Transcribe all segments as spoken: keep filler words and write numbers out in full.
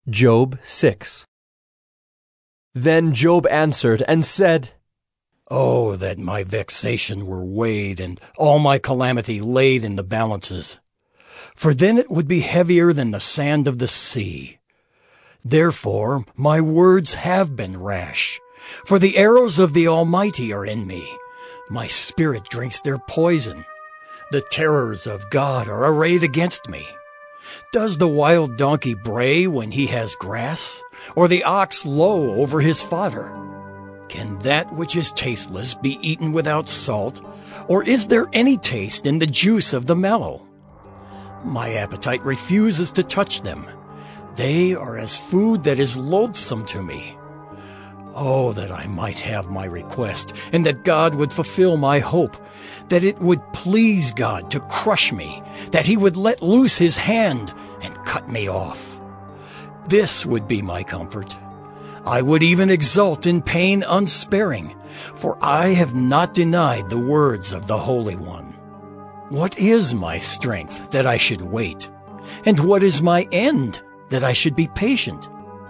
Job six. Then Job answered and said, Oh, that my vexation were weighed, and all my calamity laid in the balances. For then it would be heavier than the sand of the sea. Therefore my words have been rash, for the arrows of the Almighty are in me. My spirit drinks their poison. The terrors of God are arrayed against me. Does the wild donkey bray when he has grass, or the ox low over his fodder? Can that which is tasteless be eaten without salt, or is there any taste in the juice of the mallow? My appetite refuses to touch them. They are as food that is loathsome to me. Oh, that I might have my request, and that God would fulfill my hope, that it would please God to crush me, that he would let loose his hand and cut me off. This would be my comfort. I would even exult in pain unsparing, for I have not denied the words of the Holy One. What is my strength that I should wait? And what is my end that I should be patient?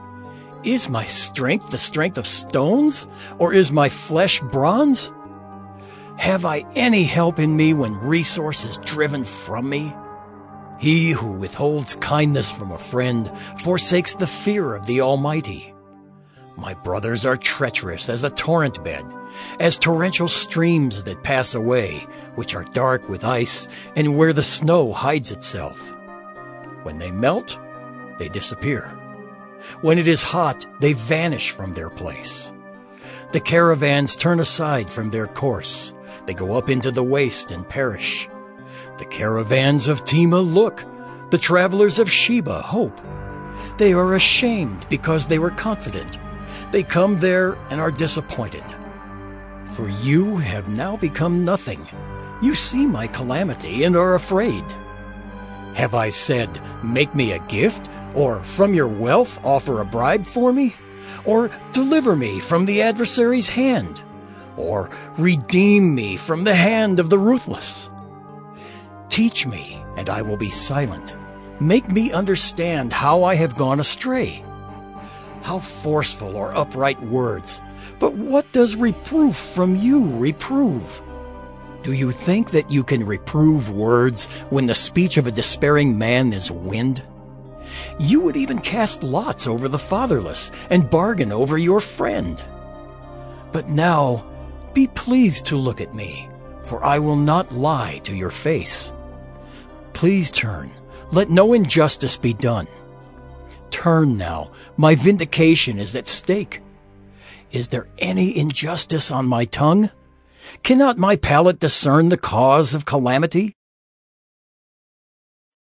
Is my strength the strength of stones, or is my flesh bronze? Have I any help in me when resource is driven from me? He who withholds kindness from a friend forsakes the fear of the Almighty. My brothers are treacherous as a torrent bed, as torrential streams that pass away, which are dark with ice, and where the snow hides itself. When they melt, they disappear. When it is hot, they vanish from their place. The caravans turn aside from their course. They go up into the waste and perish. The caravans of Tema look. The travelers of Sheba hope. They are ashamed because they were confident. They come there and are disappointed. For you have now become nothing. You see my calamity and are afraid. Have I said, make me a gift, or from your wealth offer a bribe for me? Or deliver me from the adversary's hand? Or redeem me from the hand of the ruthless? Teach me, and I will be silent. Make me understand how I have gone astray. How forceful are upright words, but what does reproof from you reprove? Do you think that you can reprove words when the speech of a despairing man is wind? You would even cast lots over the fatherless and bargain over your friend. But now, be pleased to look at me, for I will not lie to your face. Please turn, let no injustice be done. Turn now, my vindication is at stake. Is there any injustice on my tongue? Cannot my palate discern the cause of calamity?